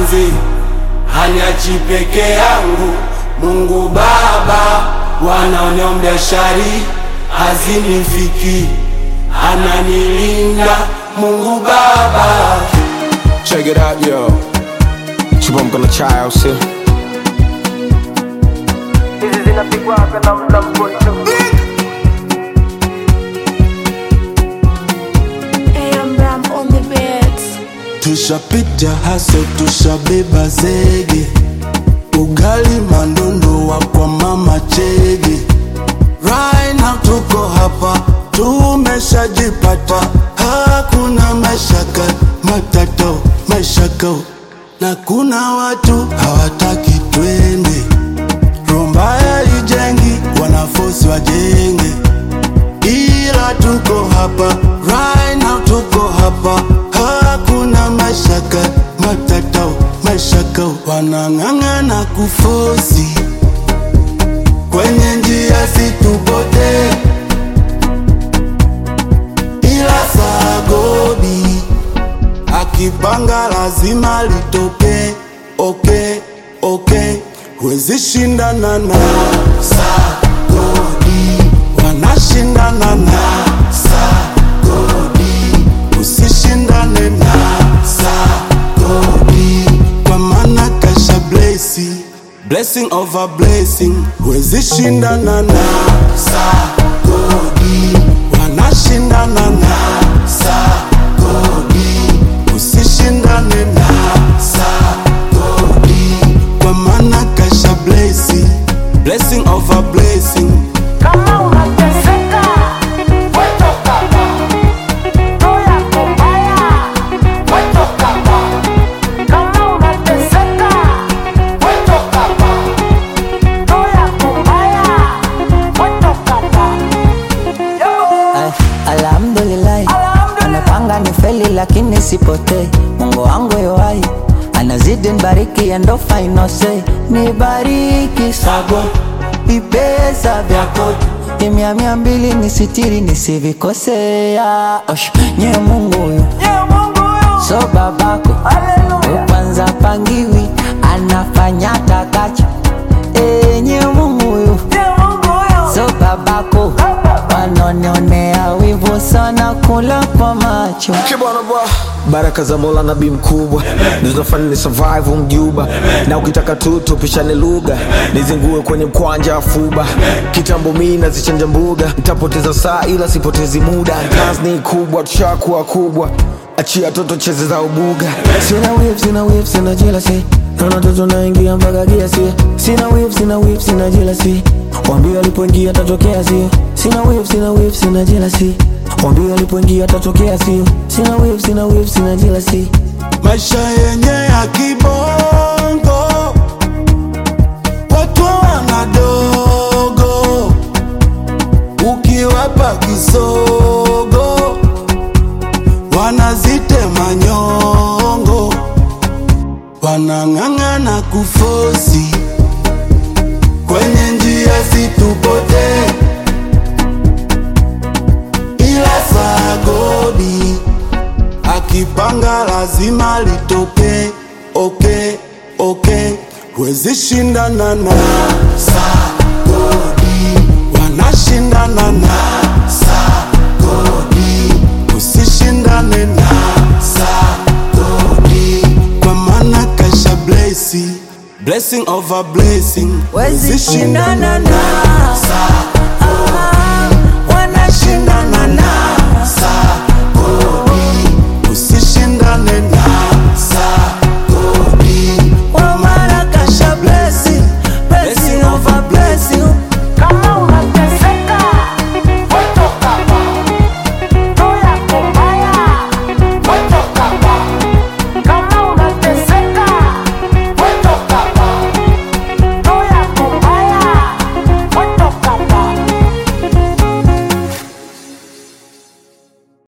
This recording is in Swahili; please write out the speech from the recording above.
mapenzi haniachi peke yangu. Mungu Baba wanaoniombea shari hazinifiki, ananilinda Mungu Baba. Check it out, yo. Chibomko na chai, see. Hizi zinapigwa na mlambo. Tushapita haso, tushabeba zege, ugali mandondo wa kwa mama chege. Right now tuko hapa, tumeshajipata, hakuna mashaka, matato, mashaka. Na kuna watu hawataki twende, rombaya ijengi, wanafosi wajenge. Ila tuko hapa, right now tuko hapa, hakuna mashaka, matatao, mashaka. Wanang'ang'ana kufosi kwenye njia situpote, ila Sagodi akipanga lazima litoke. Okay, okay, huwezi shindana na Sagodi, wanashindana na Sagodi. Usishindane na Sagodi, kwa maana kasha blessing over blessing. Huwezi shindana na Sagodi, wanashindana na Sagodi. Usishindane na Sagodi, kwa maana kasha blessing over blessing. Kama unateseka, wewe toka. Toya kumbaya, wewe toka. Kama unateseka, wewe toka. Toya kumbaya, wewe toka. Alhamdulillah, anapanga ni feli lakini sipotei. Mungu wangu yoai, anazidi nibariki and no final say. Nibariki Sago, vipesa vyako Mia 200 nisitiri nisivikosea. Nye Mungu huyu, so babako upanza pangiwi, anafanya takacho. Nye Mungu huyu, so babako wanonionea wivu sana, kula kwa macho. Kibwana bwa, baraka za Mola nabii mkubwa zinafanya ni survive mjuba. Na ukitaka tu tupishane lugha, nizingue kwenye mkwanja afuba. Kitambo mimi nazichanja mbuga, nitapoteza saa ila sipotezi muda. Kazi ni kubwa, tushakuwa kubwa, achia toto cheze za ubuga. Sina whip, sina jealousy, naona toto naingia mpaka kiasi. Sina whip, sina jealousy, wambie alipoingia tatokea sio. Sina whip, sina jealousy, wambie alipoingia tatokea sio. Sina whip, sina jealousy. Maisha yenye ya kibongo, watu wanadogo, ukiwapa kisogo wanazitema nyongo. Wanang'ang'ana kufosi kwenye njia situpote, ila Sagodi akipanga lazima litoke. Okay, okay, huwezi shindana na Sagodi, wanashindana na Sagodi. Usishindane na Sagodi, kwa maana kasha blessing over blessing. Huwezi shindana na Sagodi.